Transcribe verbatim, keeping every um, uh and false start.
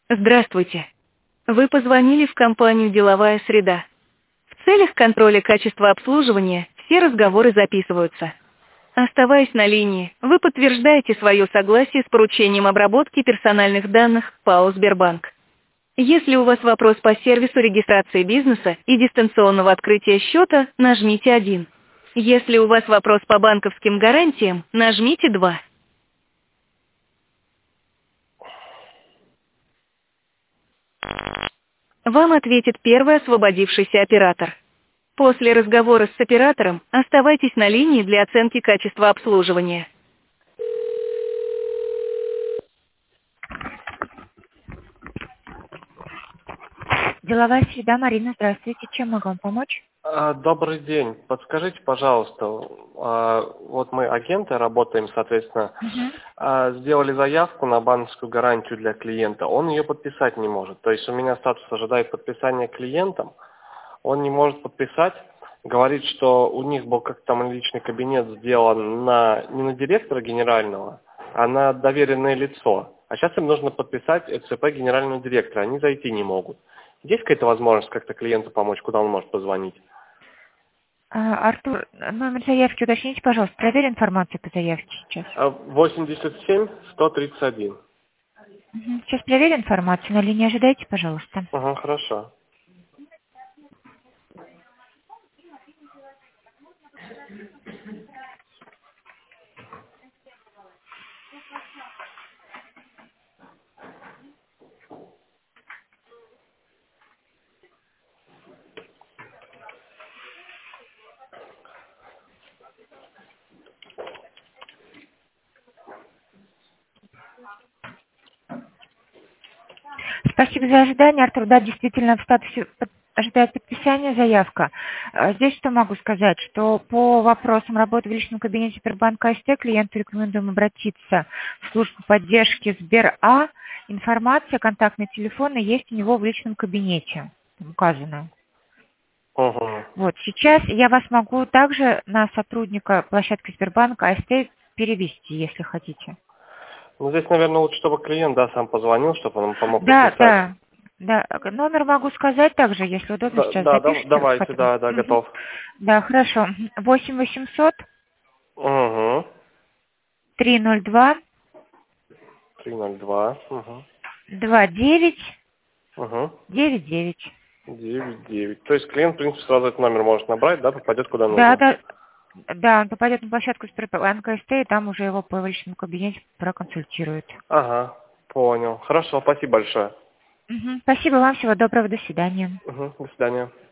Здравствуйте. Вы позвонили в компанию «Деловая среда». В целях контроля качества обслуживания все разговоры записываются. Оставаясь на линии, вы подтверждаете свое согласие с поручением обработки персональных данных ПАО «Сбербанк». Если у вас вопрос по сервису регистрации бизнеса и дистанционного открытия счета, нажмите один. Если у вас вопрос по банковским гарантиям, нажмите два. Вам ответит первый освободившийся оператор. После разговора с оператором оставайтесь на линии для оценки качества обслуживания. Деловая среда, Марина, здравствуйте. Чем могу вам помочь? А, Добрый день. Подскажите, пожалуйста, а, вот мы агенты работаем, соответственно, Мгм. а, сделали заявку на банковскую гарантию для клиента, он ее подписать не может. То есть у меня статус ожидает подписания клиентом, он не может подписать, говорит, что у них был как-то там личный кабинет сделан на, не на директора генерального, а на доверенное лицо. А сейчас им нужно подписать ЭЦП генерального директора, они зайти не могут. Есть какая-то возможность как-то клиенту помочь, куда он может позвонить? А, Артур, номер заявки уточните, пожалуйста. Проверь информацию по заявке сейчас. А, восемьдесят семь сто тридцать один. Мгм. Сейчас проверь информацию. На линии ожидайте, пожалуйста. Ага, хорошо. Спасибо за ожидание, Артур. Да, действительно, в статусе под- ожидает подписания заявка. А, Здесь что могу сказать, что по вопросам работы в личном кабинете Сбербанка АСТ клиенту рекомендуем обратиться в службу поддержки СберА. Информация, контактные телефоны есть у него в личном кабинете, там указано. Угу. Вот, сейчас я вас могу также на сотрудника площадки Сбербанка АСТ перевести, если хотите. Ну, здесь, наверное, лучше, чтобы клиент, да, сам позвонил, чтобы он помог Да, подписать. да, да. Номер могу сказать также, если удобно, Да, сейчас да, да, запишите. давайте, Хотя бы. да, да, Мгм. готов. Да, хорошо. восемь восемьсот Угу. триста два три ноль два. Угу. двадцать девять Угу. девять девять. девять девять. То есть клиент, в принципе, сразу этот номер может набрать, да, попадет куда Да, нужно. да, да, он попадет на площадку Сбербанка СТ, и там уже его по личному кабинете проконсультируют. Ага, понял. Хорошо, спасибо большое. Мгм. Спасибо вам, всего доброго, до свидания. Угу, до свидания.